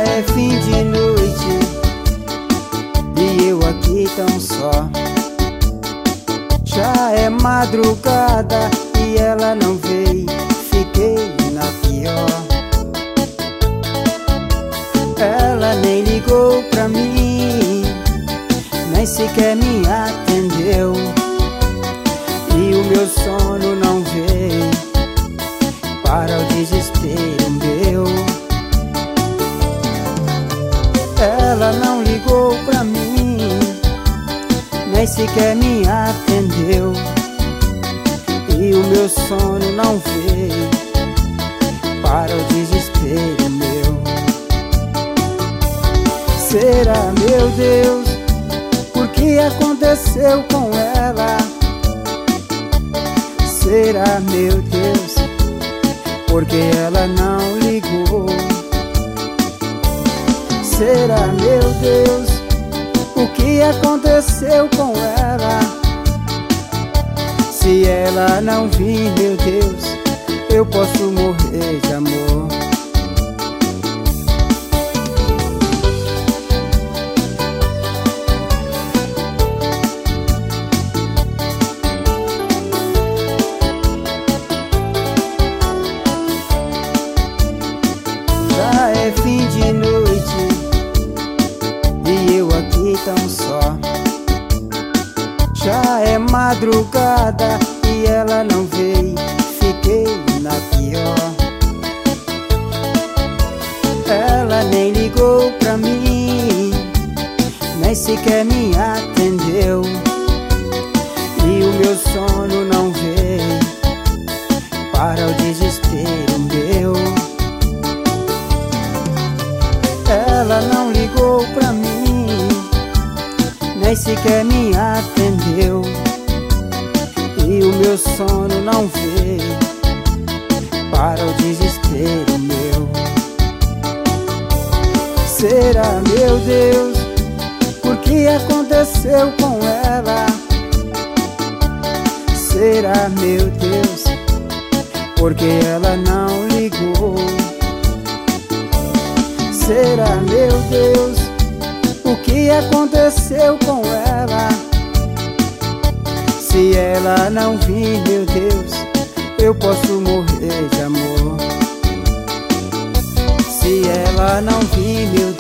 Já é fim de noite e eu aqui tão só. Já é madrugada e ela não veio, fiquei na pior. Ela nem ligou pra mim, nem sequer me atendeu, e o meu sono não veio para o desespero meu. Ela não ligou pra mim, nem sequer me atendeu, e o meu sono não veio para o desespero meu. Será, meu Deus, por que aconteceu com ela? Será, meu Deus, porque ela não ligou? Será, meu Deus, o que aconteceu com ela? Se ela não vir, meu Deus, eu posso morrer de amor. Já é fim de noite e eu aqui tão só. Já é madrugada e ela não veio, fiquei na pior. Ela nem ligou pra mim, nem sequer me atendeu, e o meu sono não veio para o desespero meu. Ela não ligou pra mim, nem sequer me atendeu, e o meu sono não veio para o desespero meu. Será, meu Deus, por que aconteceu com ela? Será, meu Deus, porque ela não ligou? Será, meu Deus, o que aconteceu com ela? Se ela não vir, meu Deus, eu posso morrer de amor. Se ela não vir, meu